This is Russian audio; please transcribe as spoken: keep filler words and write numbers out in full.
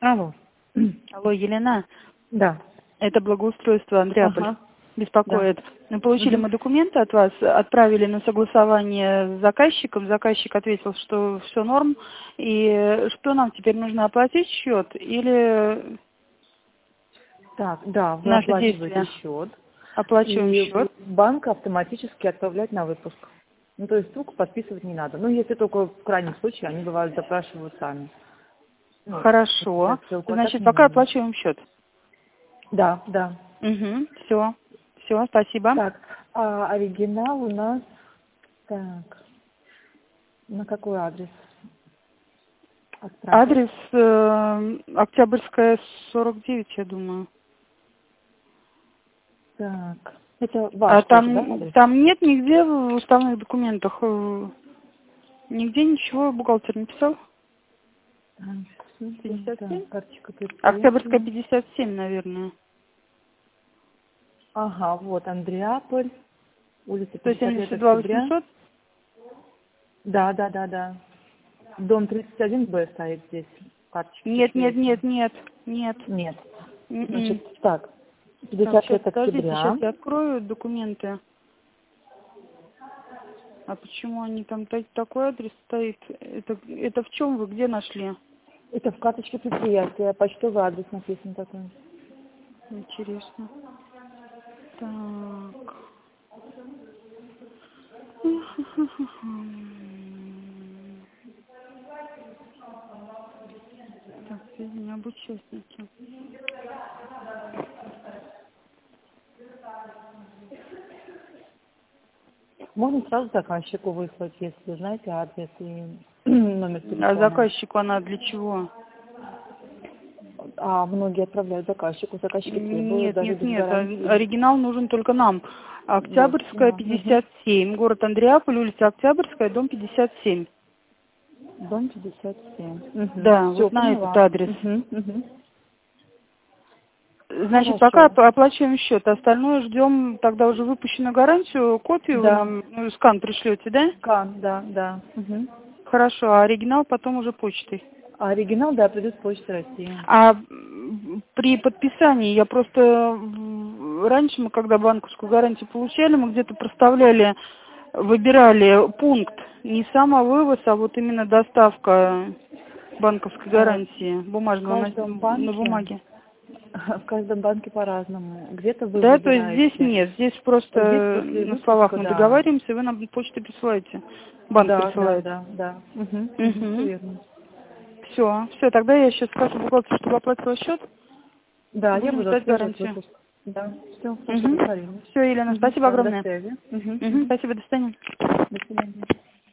Алло. Алло, Елена. Да. Это благоустройство Андреаполь. Ага. Беспокоит. Да. Мы получили Угу. мы документы от вас, отправили на согласование с заказчиком. Заказчик ответил, что все норм. И что нам теперь нужно оплатить счет или Так, да, вы наши оплачиваете действия? счет, Оплачиваем и счет. банк автоматически отправляет на выпуск. Ну, то есть ссылку подписывать не надо. Ну, если только в крайнем случае, они бывают запрашивают сами. Ну, Хорошо. подписать ссылку, а так Значит, не пока нужно. оплачиваем счет. Да, да. Угу. Все. Все, спасибо. Так, а оригинал у нас, так, на какой адрес отправить? Адрес э, Октябрьская, сорок девять, я думаю. Так, это А ваш тоже, да, там, адрес? там нет нигде в уставных документах, э, нигде ничего бухгалтер не писал? Так, смотрим, пятьдесят семь? так, карточка Октябрьская, предприятия. пятьдесят семь, наверное. Ага, вот Андреаполь, улица сто пятьдесят лет семьдесят два октября. восемьсот? Да, да, да, да. Дом тридцать один Б стоит здесь, карточка Нет, нет, предприятия. нет, нет, нет. Нет. М-м. Значит, так, Так, пятьдесят сейчас, лет подождите, сейчас октября. я открою документы. А почему они там так- такой адрес стоит? Это, это в чем вы, где нашли? Это в карточке предприятия, почтовый адрес написан такой. Интересно. Так. Так, сведения об участнике. Можно сразу заказчику выслать, если знаете адрес и номер А телефона. заказчику она для чего? А многие отправляют заказчику, заказчики требуют Нет, даже нет, без нет, а- гарантии. оригинал нужен только нам. Вот, Октябрьская, да. Мгм. пятьдесят семь, город Андреаполь, улица Октябрьская, дом пятьдесят семь. Дом пятьдесят семь. Угу. Да, Все, вот на этот поняла. адрес. Угу, угу. Значит, пока Хорошо. оп- оплачиваем счет, остальное ждем тогда уже выпущенную гарантию, копию вы Да. нам, ну, скан пришлете, да? Кан, да, да. Угу. Хорошо, а оригинал потом уже почтой. А оригинал, да, придет с Почты России. А м, при подписании я просто м, раньше мы, когда банковскую гарантию получали, мы где-то проставляли, выбирали пункт не самовывоз, а вот именно доставка банковской А, гарантии В бумажного на, каждом на банке, бумаге. в каждом банке по-разному. Где-то вы Да, то есть здесь выбираете. нет, здесь Вот здесь просто после на словах выпуска, мы да. договариваемся, и вы нам почту присылаете, банк Да, да, присылает. да, да. Угу, угу, все Угу. верно. Все, все, тогда я сейчас скажу бухгалтеру, чтобы оплатила счет, Да, я будем буду ждать отслеживать гарантию. выпуск. Да, все, хорошо, Угу. договорились. Все, Елена, Угу, спасибо все, до огромное. связи. Угу, Угу, угу. спасибо, до свидания. До свидания.